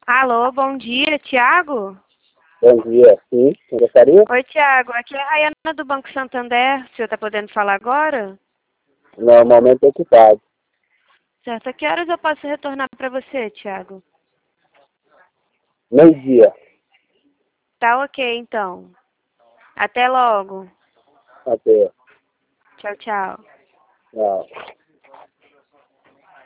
Alô, bom dia, Tiago? Bom dia, sim, eu gostaria? Oi, Tiago, aqui é a Rayana do Banco Santander. O senhor está podendo falar agora? Normalmente ocupado. Certo, a que horas eu posso retornar para você, Tiago? Meio-dia, Tá ok, então. Até logo. até. Tchau, tchau. Tchau.